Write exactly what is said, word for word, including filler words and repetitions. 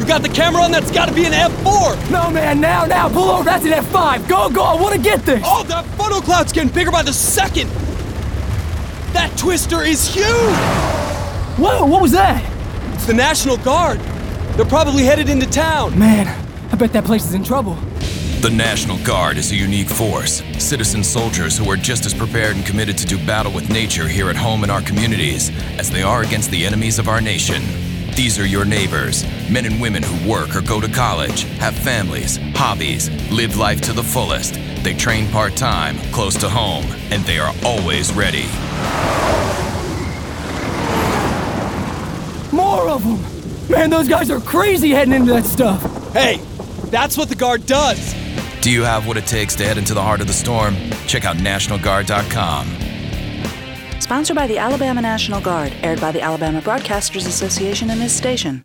You got the camera on? That's gotta be an F four! No, man, now, now, pull over, that's an F five! Go, go, I wanna get this! Oh, that photo cloud's getting bigger by the second! That twister is huge! Whoa, what was that? It's the National Guard. They're probably headed into town. Man, I bet that place is in trouble. The National Guard is a unique force, citizen soldiers who are just as prepared and committed to do battle with nature here at home in our communities as they are against the enemies of our nation. These are your neighbors, men and women who work or go to college, have families, hobbies, live life to the fullest. They train part-time, close to home, and they are always ready. More of them! Man, those guys are crazy heading into that stuff! Hey, that's what the Guard does! Do you have what it takes to head into the heart of the storm? Check out National Guard dot com. Sponsored by the Alabama National Guard, aired by the Alabama Broadcasters Association and this station.